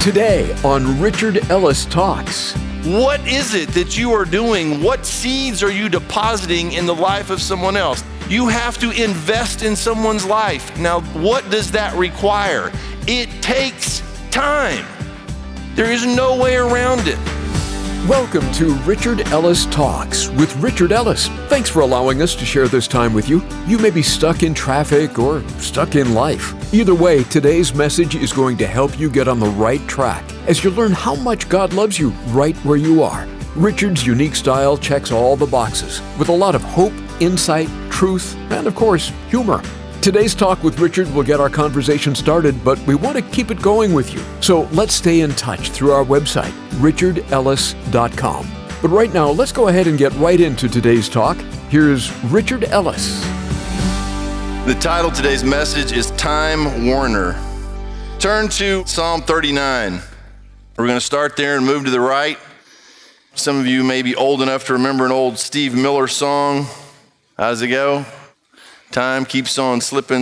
Today on Richard Ellis Talks. What is it that you are doing? What seeds are you depositing in the life of someone else? You have to invest in someone's life. Now, what does that require? It takes time. There is no way around it. Welcome to Richard Ellis Talks with Richard Ellis. Thanks for allowing us to share this time with you. You may be stuck in traffic or stuck in life. Either way, today's message is going to help you get on the right track as you learn how much God loves you right where you are. Richard's unique style checks all the boxes with a lot of hope, insight, truth, and of course, humor. Today's talk with Richard will get our conversation started, but we want to keep it going with you. So let's stay in touch through our website, richardellis.com. But right now, let's go ahead and get right into today's talk. Here's Richard Ellis. The title of today's message is Time Warner. Turn to Psalm 39. We're going to start there and move to the right. Some of you may be old enough to remember an old Steve Miller song. How does it go? Time keeps on slipping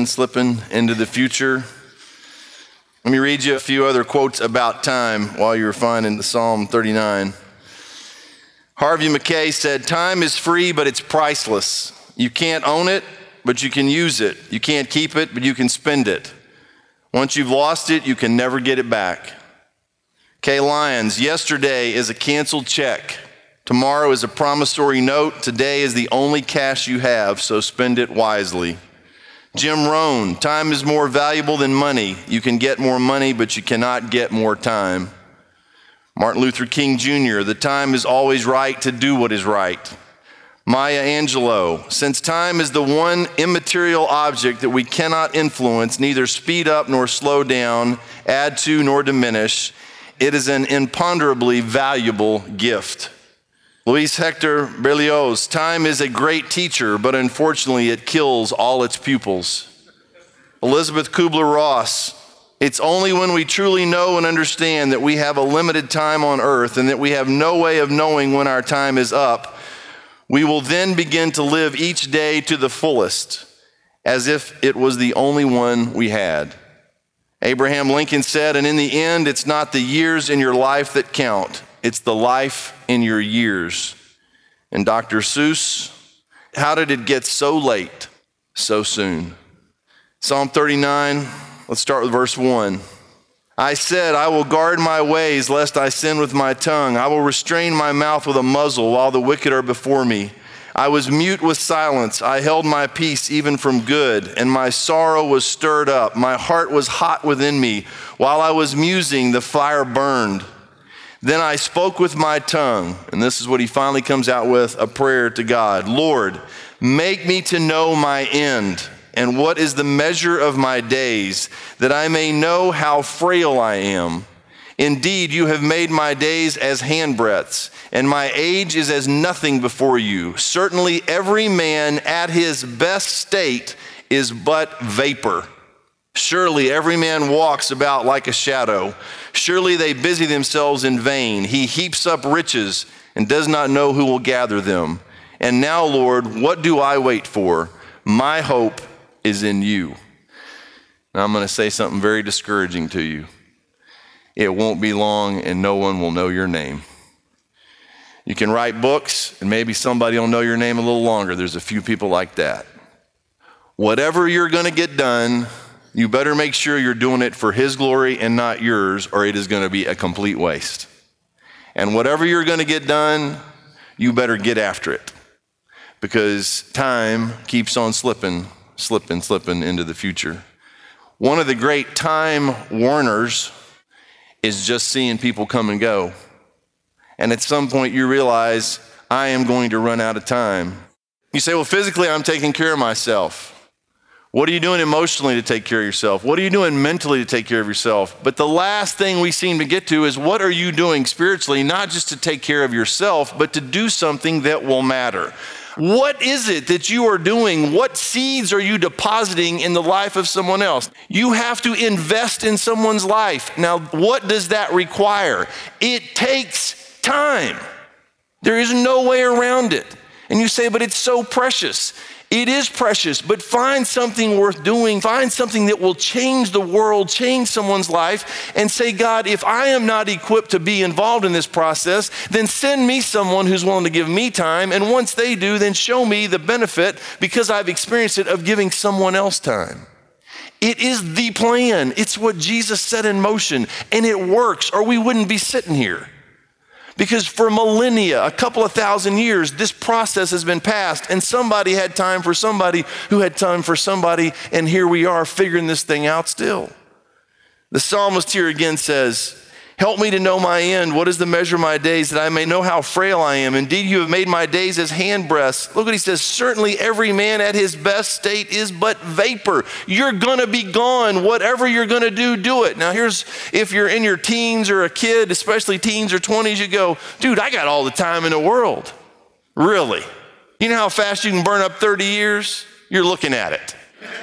into the future. Let me read you a few other quotes about time while you're finding the Psalm 39. Harvey Mackay said, "Time is free, but it's priceless. You can't own it, but you can use it. You can't keep it, but you can spend it. Once you've lost it, you can never get it back." Kay Lyons, "Yesterday is a canceled check. Tomorrow is a promissory note. Today is the only cash you have, so spend it wisely." Jim Rohn, "Time is more valuable than money. You can get more money, but you cannot get more time." Martin Luther King Jr., "The time is always right to do what is right." Maya Angelou, "Since time is the one immaterial object that we cannot influence, neither speed up nor slow down, add to nor diminish, it is an imponderably valuable gift." Luis Hector Berlioz, "Time is a great teacher, but unfortunately it kills all its pupils." Elizabeth Kubler-Ross, "It's only when we truly know and understand that we have a limited time on earth and that we have no way of knowing when our time is up, we will then begin to live each day to the fullest, as if it was the only one we had." Abraham Lincoln said, "And in the end, it's not the years in your life that count. It's the life in your years." And Dr. Seuss, "How did it get so late, so soon?" Psalm 39, let's start with verse 1. "I said, I will guard my ways lest I sin with my tongue. I will restrain my mouth with a muzzle while the wicked are before me. I was mute with silence. I held my peace even from good, and my sorrow was stirred up. My heart was hot within me. While I was musing, the fire burned. Then I spoke with my tongue," and this is what he finally comes out with, a prayer to God. "Lord, make me to know my end, and what is the measure of my days, that I may know how frail I am. Indeed, you have made my days as handbreadths, and my age is as nothing before you. Certainly every man at his best state is but vapor. Surely every man walks about like a shadow. Surely they busy themselves in vain. He heaps up riches and does not know who will gather them. And now, Lord, what do I wait for? My hope is in you." Now I'm going to say something very discouraging to you. It won't be long and no one will know your name. You can write books and maybe somebody will know your name a little longer. There's a few people like that. Whatever you're going to get done, you better make sure you're doing it for His glory and not yours, or it is going to be a complete waste. And whatever you're going to get done, you better get after it, because time keeps on slipping into the future. One of the great time warners is just seeing people come and go. And at some point you realize, I am going to run out of time. You say, well, physically I'm taking care of myself. What are you doing emotionally to take care of yourself? What are you doing mentally to take care of yourself? But the last thing we seem to get to is, what are you doing spiritually, not just to take care of yourself, but to do something that will matter? What is it that you are doing? What seeds are you depositing in the life of someone else? You have to invest in someone's life. Now, what does that require? It takes time. There is no way around it. And you say, but it's so precious. It is precious, but find something worth doing. Find something that will change the world, change someone's life, and say, God, if I am not equipped to be involved in this process, then send me someone who's willing to give me time. And once they do, then show me the benefit, because I've experienced it, of giving someone else time. It is the plan. It's what Jesus set in motion, and it works, or we wouldn't be sitting here. Because for millennia, a couple of thousand years, this process has been passed, and somebody had time for somebody who had time for somebody, and here we are figuring this thing out still. The psalmist here again says, help me to know my end. What is the measure of my days, that I may know how frail I am? Indeed, you have made my days as handbreadths. Look what he says. Certainly every man at his best state is but vapor. You're gonna be gone. Whatever you're gonna do, do it. Now here's, if you're in your teens or a kid, especially teens or 20s, you go, dude, I got all the time in the world. Really? You know how fast you can burn up 30 years? You're looking at it.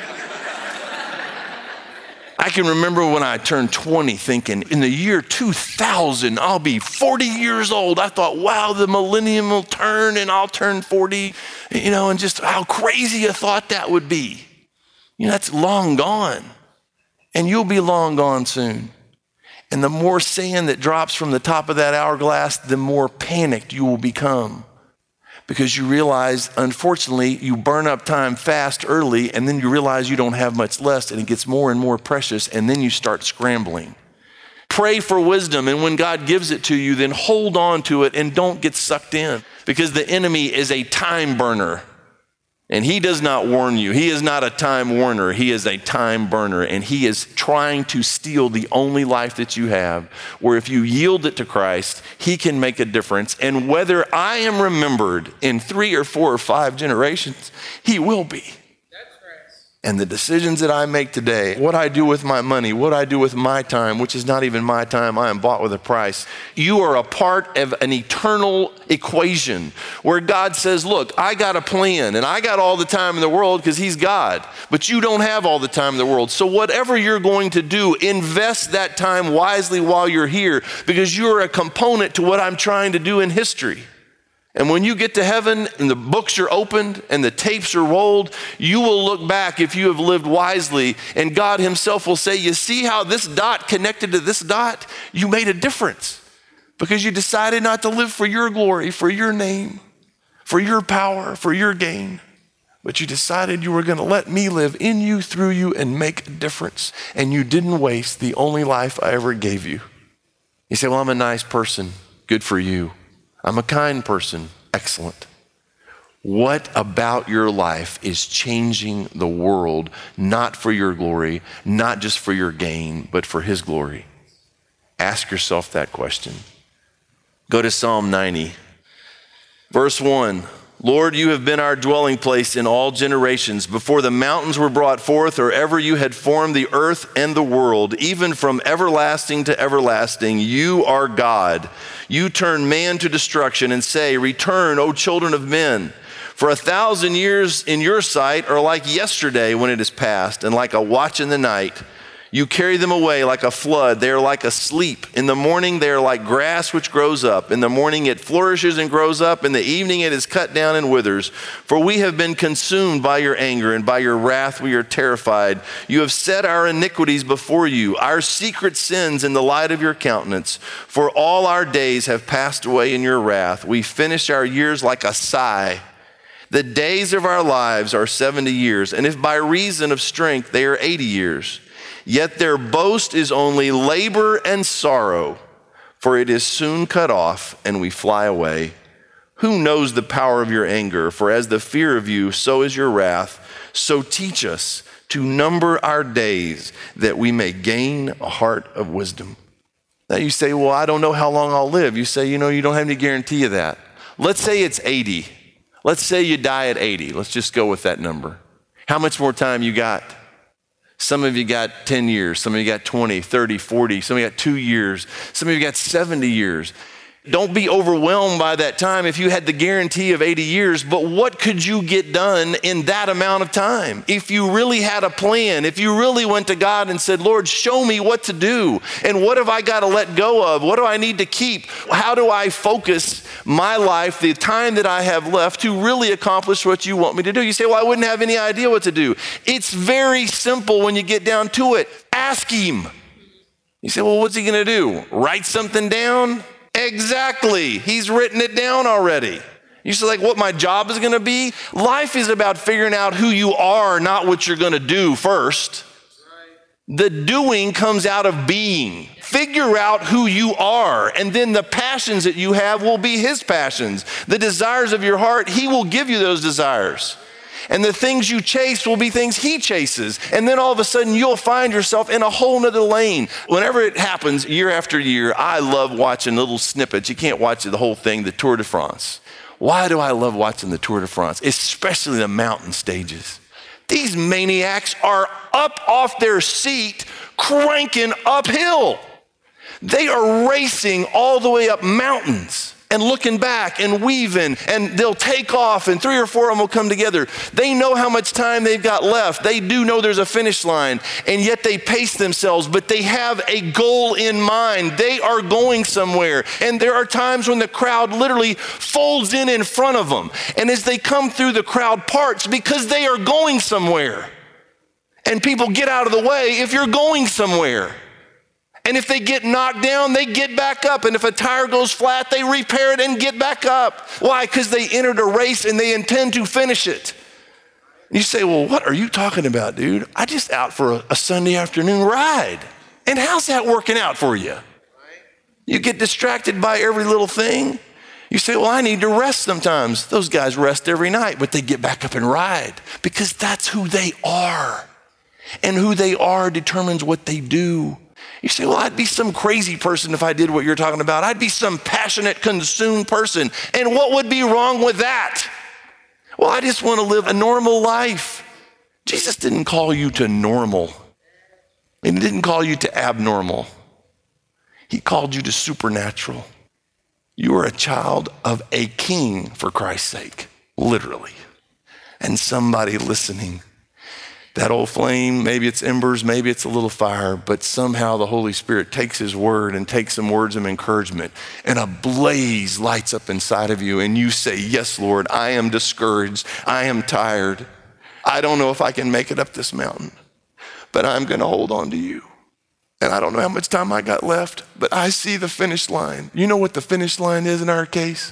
I can remember when I turned 20 thinking, in the year 2000, I'll be 40 years old. I thought, wow, the millennium will turn and I'll turn 40, and just how crazy a thought that would be. That's long gone. And you'll be long gone soon. And the more sand that drops from the top of that hourglass, the more panicked you will become. Because you realize, unfortunately, you burn up time fast early, and then you realize you don't have much left, and it gets more and more precious, and then you start scrambling. Pray for wisdom, and when God gives it to you, then hold on to it and don't get sucked in, because the enemy is a time burner, and he does not warn you. He is not a time warner. He is a time burner, and he is trying to steal the only life that you have, where if you yield it to Christ, he can make a difference. And whether I am remembered in 3 or 4 or 5 generations, he will be. And the decisions that I make today, what I do with my money, what I do with my time, which is not even my time, I am bought with a price. You are a part of an eternal equation where God says, look, I got a plan, and I got all the time in the world because he's God, but you don't have all the time in the world. So whatever you're going to do, invest that time wisely while you're here, because you're a component to what I'm trying to do in history. And when you get to heaven and the books are opened and the tapes are rolled, you will look back if you have lived wisely, and God himself will say, you see how this dot connected to this dot? You made a difference because you decided not to live for your glory, for your name, for your power, for your gain. But you decided you were going to let me live in you, through you, and make a difference. And you didn't waste the only life I ever gave you. You say, well, I'm a nice person. Good for you. I'm a kind person. Excellent. What about your life is changing the world, not for your glory, not just for your gain, but for his glory? Ask yourself that question. Go to Psalm 90, verse 1. Lord, you have been our dwelling place in all generations. Before the mountains were brought forth, or ever you had formed the earth and the world, even from everlasting to everlasting, you are God. You turn man to destruction and say, return, O children of men. For 1,000 years in your sight are like yesterday when it is past, and like a watch in the night. You carry them away like a flood. They are like a sleep. In the morning, they are like grass which grows up. In the morning, it flourishes and grows up. In the evening, it is cut down and withers. For we have been consumed by your anger, and by your wrath we are terrified. You have set our iniquities before you, our secret sins in the light of your countenance. For all our days have passed away in your wrath. We finish our years like a sigh. The days of our lives are 70 years, and if by reason of strength they are 80 years. Yet their boast is only labor and sorrow, for it is soon cut off and we fly away. Who knows the power of your anger? For as the fear of you, so is your wrath. So teach us to number our days, that we may gain a heart of wisdom. Now you say, well, I don't know how long I'll live. You say, you don't have any guarantee of that. Let's say it's 80. Let's say you die at 80. Let's just go with that number. How much more time you got? Some of you got 10 years, some of you got 20, 30, 40, some of you got 2 years, some of you got 70 years. Don't be overwhelmed by that time if you had the guarantee of 80 years, but what could you get done in that amount of time? If you really had a plan, if you really went to God and said, Lord, show me what to do, and what have I got to let go of? What do I need to keep? How do I focus my life, the time that I have left, to really accomplish what you want me to do? You say, well, I wouldn't have any idea what to do. It's very simple when you get down to it. Ask him. You say, well, what's he going to do? Write something down? Exactly. He's written it down already. You say, like, what my job is going to be? Life is about figuring out who you are, not what you're going to do first. The doing comes out of being. Figure out who you are, and then the passions that you have will be his passions. The desires of your heart, he will give you those desires. And the things you chase will be things he chases. And then all of a sudden you'll find yourself in a whole nother lane. Whenever it happens year after year, I love watching little snippets. You can't watch the whole thing, the Tour de France. Why do I love watching the Tour de France? Especially the mountain stages. These maniacs are up off their seat, cranking uphill. They are racing all the way up mountains and looking back and weaving, and they'll take off, and 3 or 4 of them will come together. They know how much time they've got left. They do know there's a finish line, and yet they pace themselves, but they have a goal in mind. They are going somewhere, and there are times when the crowd literally folds in front of them, and as they come through, the crowd parts because they are going somewhere. And people get out of the way if you're going somewhere. And if they get knocked down, they get back up. And if a tire goes flat, they repair it and get back up. Why? Because they entered a race and they intend to finish it. You say, well, what are you talking about, dude? I just out for a Sunday afternoon ride. And how's that working out for you? You get distracted by every little thing. You say, well, I need to rest sometimes. Those guys rest every night, but they get back up and ride because that's who they are. And who they are determines what they do. You say, well, I'd be some crazy person if I did what you're talking about. I'd be some passionate, consumed person. And what would be wrong with that? Well, I just want to live a normal life. Jesus didn't call you to normal. And he didn't call you to abnormal. He called you to supernatural. You are a child of a king, for Christ's sake, literally. And somebody listening. That old flame, maybe it's embers, maybe it's a little fire, but somehow the Holy Spirit takes his word and takes some words of encouragement, and a blaze lights up inside of you, and you say, yes, Lord, I am discouraged. I am tired. I don't know if I can make it up this mountain, but I'm going to hold on to you. And I don't know how much time I got left, but I see the finish line. You know what the finish line is in our case?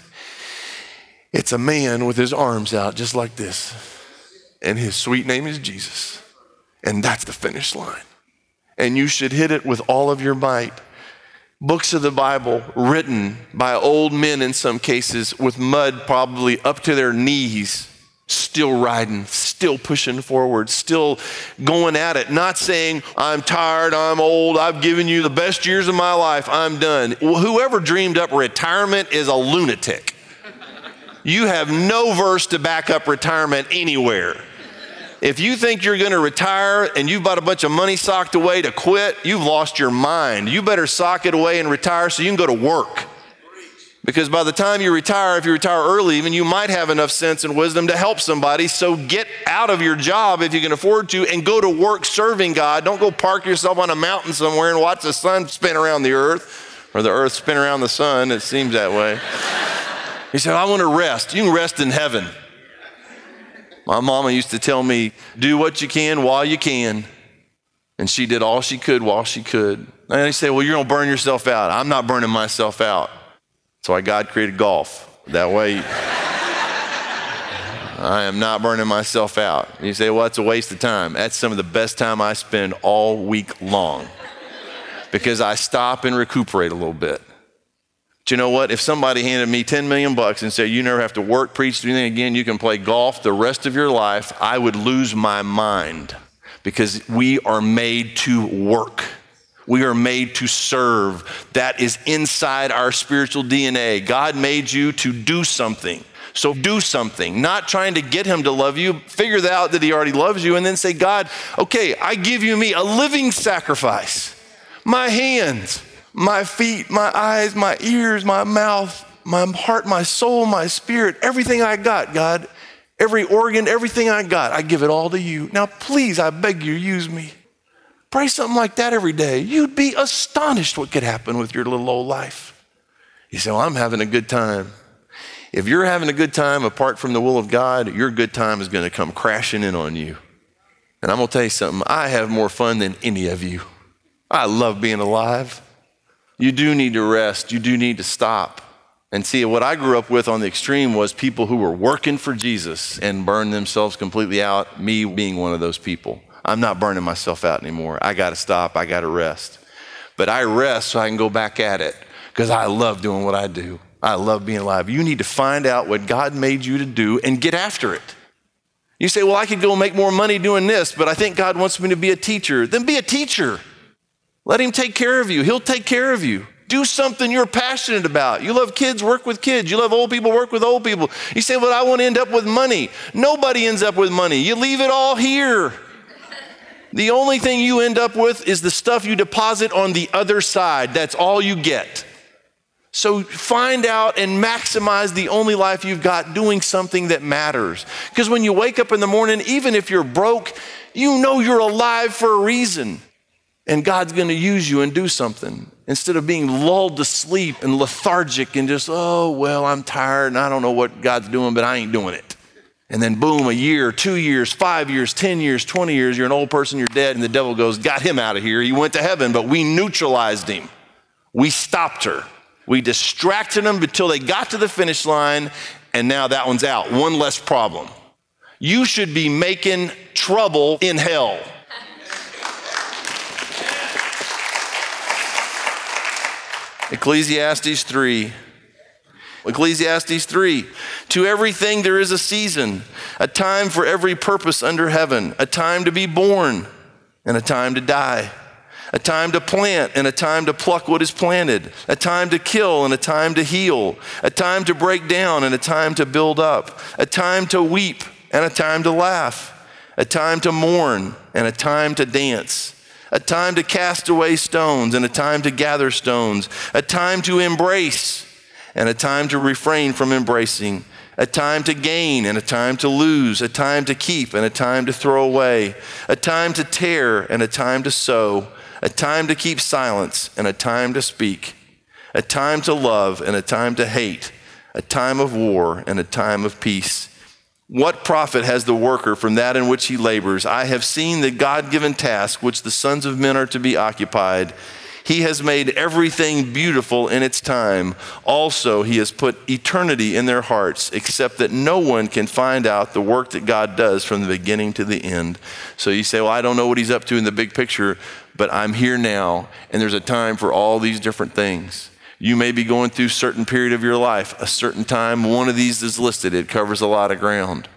It's a man with his arms out just like this. And his sweet name is Jesus. And that's the finish line. And you should hit it with all of your might. Books of the Bible written by old men in some cases with mud probably up to their knees, still riding, still pushing forward, still going at it, not saying, I'm tired, I'm old, I've given you the best years of my life, I'm done. Well, whoever dreamed up retirement is a lunatic. You have no verse to back up retirement anywhere. If you think you're going to retire and you've got a bunch of money socked away to quit, you've lost your mind. You better sock it away and retire so you can go to work. Because by the time you retire, if you retire early, even you might have enough sense and wisdom to help somebody. So get out of your job if you can afford to and go to work serving God. Don't go park yourself on a mountain somewhere and watch the sun spin around the earth, or the earth spin around the sun. It seems that way. He said, I want to rest. You can rest in heaven. My mama used to tell me, do what you can while you can. And she did all she could while she could. And they say, well, you're going to burn yourself out. I'm not burning myself out. That's why God created golf. That way, I am not burning myself out. And you say, well, that's a waste of time. That's some of the best time I spend all week long because I stop and recuperate a little bit. But you know what? If somebody handed me $10 million and said, you never have to work, preach, do anything again, you can play golf the rest of your life, I would lose my mind because we are made to work. We are made to serve. That is inside our spiritual DNA. God made you to do something. So do something, not trying to get him to love you. Figure out that he already loves you and then say, God, okay, I give you me a living sacrifice. My hands, My feet, my eyes, my ears, my mouth, my heart, my soul, my spirit, everything I got, God, every organ, everything I got, I give it all to you. Now, please, I beg you, use me. Pray something like that every day. You'd be astonished what could happen with your little old life. You say, well, I'm having a good time. If you're having a good time apart from the will of God, your good time is going to come crashing in on you. And I'm going to tell you something. I have more fun than any of you. I love being alive. You do need to rest. You do need to stop. And see, what I grew up with on the extreme was people who were working for Jesus and burned themselves completely out, me being one of those people. I'm not burning myself out anymore. I got to stop. I got to rest. But I rest so I can go back at it because I love doing what I do. I love being alive. You need to find out what God made you to do and get after it. You say, well, I could go make more money doing this, but I think God wants me to be a teacher. Then be a teacher. Let him take care of you. He'll take care of you. Do something you're passionate about. You love kids, work with kids. You love old people, work with old people. You say, well, I want to end up with money. Nobody ends up with money. You leave it all here. The only thing you end up with is the stuff you deposit on the other side. That's all you get. So find out and maximize the only life you've got doing something that matters. Because when you wake up in the morning, even if you're broke, you know you're alive for a reason. And God's going to use you and do something instead of being lulled to sleep and lethargic and just, oh, well, I'm tired and I don't know what God's doing, but I ain't doing it. And then boom, a year, 2 years, 5 years, 10 years, 20 years, you're an old person, you're dead, and the devil goes, got him out of here. He went to heaven, but we neutralized him. We stopped her. We distracted them until they got to the finish line, and now that one's out. One less problem. You should be making trouble in hell. Ecclesiastes 3. To everything there is a season, a time for every purpose under heaven, a time to be born and a time to die, a time to plant and a time to pluck what is planted, a time to kill and a time to heal, a time to break down and a time to build up, a time to weep and a time to laugh, a time to mourn and a time to dance, a time to cast away stones and a time to gather stones, a time to embrace and a time to refrain from embracing, a time to gain and a time to lose, a time to keep and a time to throw away, a time to tear and a time to sow, a time to keep silence and a time to speak, a time to love and a time to hate, a time of war and a time of peace. What profit has the worker from that in which he labors? I have seen the God-given task which the sons of men are to be occupied. He has made everything beautiful in its time. Also, he has put eternity in their hearts, except that no one can find out the work that God does from the beginning to the end. So you say, well, I don't know what he's up to in the big picture, but I'm here now, and there's a time for all these different things. You may be going through a certain period of your life, a certain time. One of these is listed. It covers a lot of ground.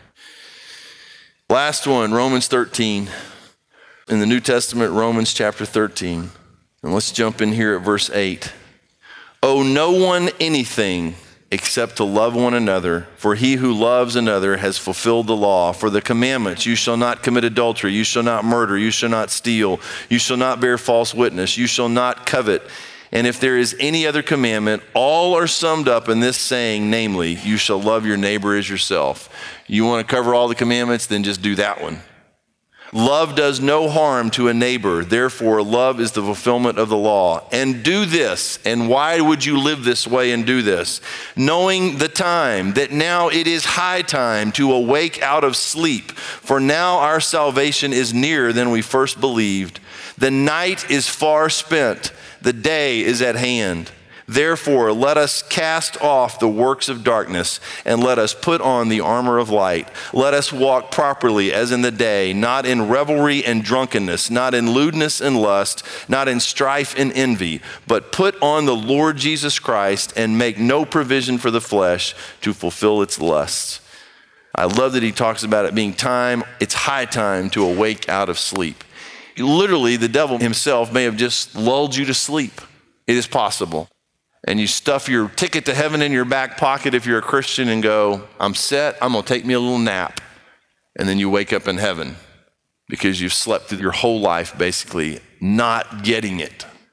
Last one, Romans 13. In the New Testament, Romans chapter 13. And let's jump in here at verse 8. Owe no one anything except to love one another, for he who loves another has fulfilled the law. For the commandments, you shall not commit adultery, you shall not murder, you shall not steal, you shall not bear false witness, you shall not covet. And if there is any other commandment, all are summed up in this saying, namely, you shall love your neighbor as yourself. You want to cover all the commandments, then just do that one. Love does no harm to a neighbor. Therefore, love is the fulfillment of the law. And do this. And why would you live this way and do this? Knowing the time, that now it is high time to awake out of sleep. For now our salvation is nearer than we first believed. The night is far spent. The day is at hand. Therefore, let us cast off the works of darkness and let us put on the armor of light. Let us walk properly as in the day, not in revelry and drunkenness, not in lewdness and lust, not in strife and envy, but put on the Lord Jesus Christ and make no provision for the flesh to fulfill its lusts. I love that he talks about it being time. It's high time to awake out of sleep. Literally, the devil himself may have just lulled you to sleep. It is possible. And you stuff your ticket to heaven in your back pocket if you're a Christian and go, I'm set, I'm going to take me a little nap. And then you wake up in heaven because you've slept through your whole life basically not getting it.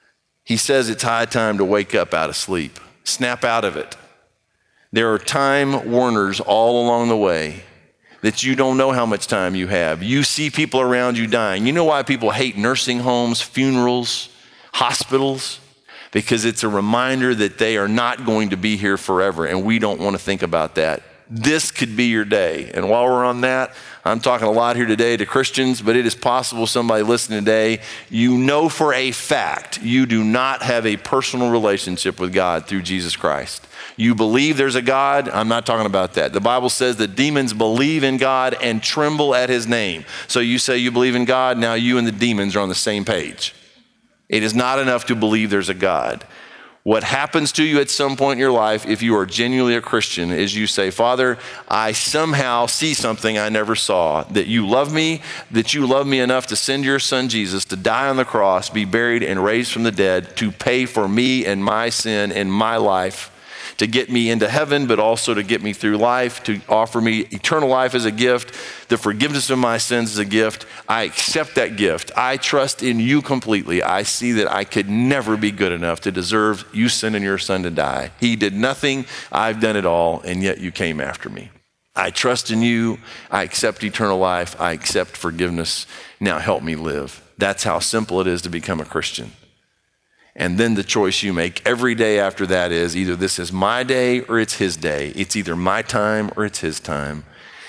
He says it's high time to wake up out of sleep. Snap out of it. There are time warners all along the way that you don't know how much time you have. You see people around you dying. You know why people hate nursing homes, funerals, hospitals? Because it's a reminder that they are not going to be here forever, and we don't want to think about that. This could be your day. And while we're on that, I'm talking a lot here today to Christians, but it is possible somebody listening today, you know for a fact you do not have a personal relationship with God through Jesus Christ. You believe there's a God. I'm not talking about that. The Bible says that demons believe in God and tremble at his name. So you say you believe in God, now you and the demons are on the same page. It is not enough to believe there's a God. What happens to you at some point in your life, if you are genuinely a Christian, is you say, Father, I somehow see something I never saw, that you love me enough to send your son Jesus to die on the cross, be buried and raised from the dead, to pay for me and my sin and my life, to get me into heaven, but also to get me through life, to offer me eternal life as a gift, the forgiveness of my sins as a gift. I accept that gift. I trust in you completely. I see that I could never be good enough to deserve you sending your son to die. He did nothing. I've done it all, and yet you came after me. I trust in you. I accept eternal life. I accept forgiveness. Now help me live. That's how simple it is to become a Christian. And then the choice you make every day after that is either this is my day or it's his day. It's either my time or it's his time.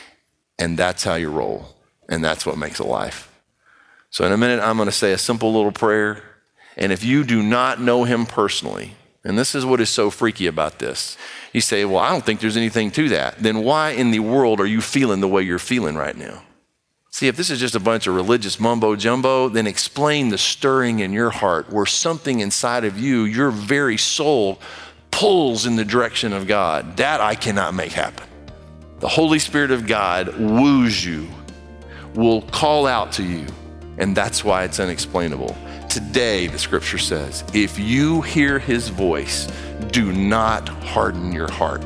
And that's how you roll. And that's what makes a life. So in a minute, I'm going to say a simple little prayer. And if you do not know him personally, and this is what is so freaky about this, you say, well, I don't think there's anything to that. Then why in the world are you feeling the way you're feeling right now? See, if this is just a bunch of religious mumbo jumbo, then explain the stirring in your heart where something inside of you, your very soul, pulls in the direction of God. That I cannot make happen. The Holy Spirit of God woos you, will call out to you, and that's why it's unexplainable. Today, the scripture says, if you hear his voice, do not harden your heart,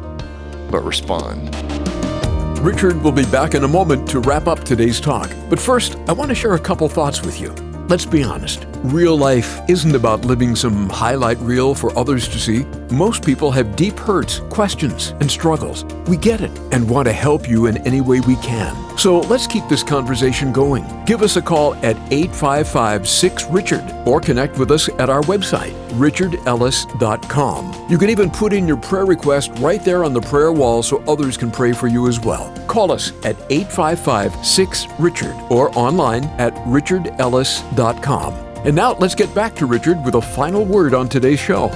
but respond. Richard will be back in a moment to wrap up today's talk. But first, I want to share a couple thoughts with you. Let's be honest. Real life isn't about living some highlight reel for others to see. Most people have deep hurts, questions, and struggles. We get it and want to help you in any way we can. So let's keep this conversation going. Give us a call at 855-6-RICHARD or connect with us at our website, richardellis.com. You can even put in your prayer request right there on the prayer wall so others can pray for you as well. Call us at 855-6-RICHARD or online at richardellis.com. And now let's get back to Richard with a final word on today's show.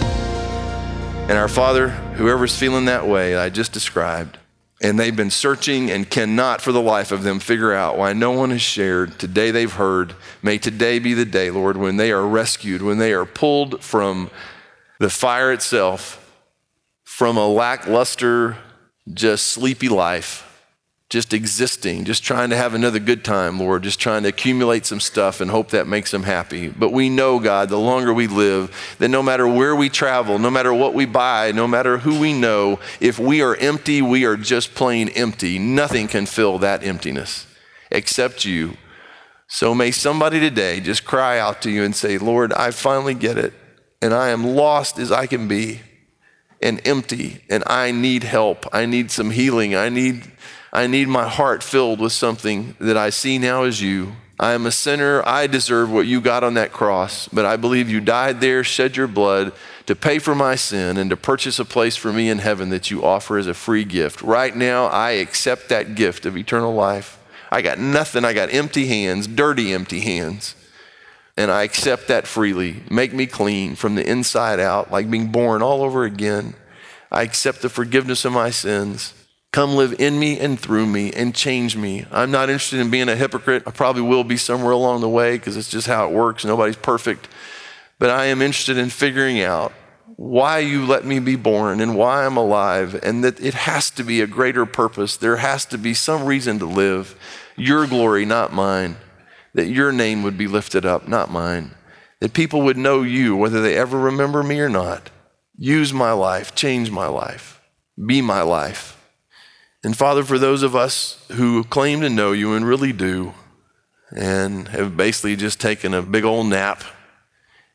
And our Father, whoever's feeling that way I just described, and they've been searching and cannot for the life of them figure out why no one has shared, today they've heard, may today be the day, Lord, when they are rescued, when they are pulled from the fire itself, from a lackluster, just sleepy life, just existing, just trying to have another good time, Lord, just trying to accumulate some stuff and hope that makes them happy. But we know, God, the longer we live, that no matter where we travel, no matter what we buy, no matter who we know, if we are empty, we are just plain empty. Nothing can fill that emptiness except you. So may somebody today just cry out to you and say, Lord, I finally get it, and I am lost as I can be and empty, and I need help. I need some healing. I need my heart filled with something that I see now as you. I am a sinner. I deserve what you got on that cross, but I believe you died there, shed your blood to pay for my sin and to purchase a place for me in heaven that you offer as a free gift. Right now, I accept that gift of eternal life. I got nothing. I got empty hands, dirty empty hands, and I accept that freely. Make me clean from the inside out, like being born all over again. I accept the forgiveness of my sins. Come live in me and through me and change me. I'm not interested in being a hypocrite. I probably will be somewhere along the way because it's just how it works. Nobody's perfect. But I am interested in figuring out why you let me be born and why I'm alive, and that it has to be a greater purpose. There has to be some reason to live. Your glory, not mine. That your name would be lifted up, not mine. That people would know you, whether they ever remember me or not. Use my life, change my life, be my life. And Father, for those of us who claim to know you and really do, and have basically just taken a big old nap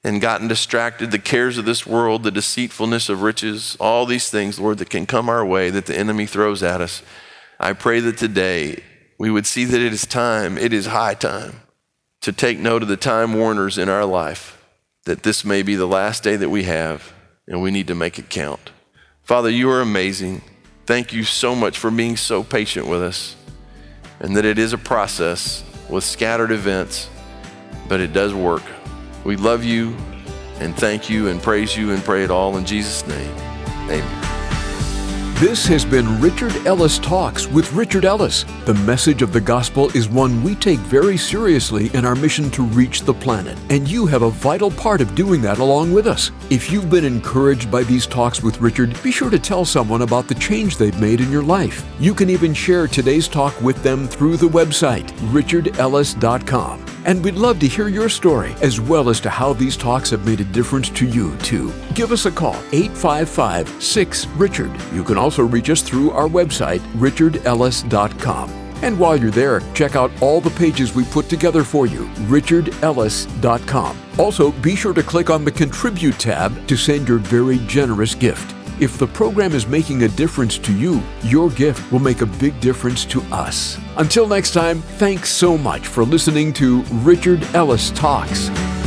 and gotten distracted, the cares of this world, the deceitfulness of riches, all these things, Lord, that can come our way, that the enemy throws at us. I pray that today we would see that it is time, it is high time, to take note of the time warners in our life, that this may be the last day that we have, and we need to make it count. Father, you are amazing. Thank you so much for being so patient with us, and that it is a process with scattered events, but it does work. We love you and thank you and praise you and pray it all in Jesus' name. Amen. This has been Richard Ellis Talks with Richard Ellis. The message of the gospel is one we take very seriously in our mission to reach the planet, and you have a vital part of doing that along with us. If you've been encouraged by these talks with Richard, be sure to tell someone about the change they've made in your life. You can even share today's talk with them through the website, richardellis.com. And we'd love to hear your story, as well as to how these talks have made a difference to you, too. Give us a call, 855-6-RICHARD. You can also reach us through our website, richardellis.com. And while you're there, check out all the pages we put together for you, richardellis.com. Also, be sure to click on the Contribute tab to send your very generous gift. If the program is making a difference to you, your gift will make a big difference to us. Until next time, thanks so much for listening to Richard Ellis Talks.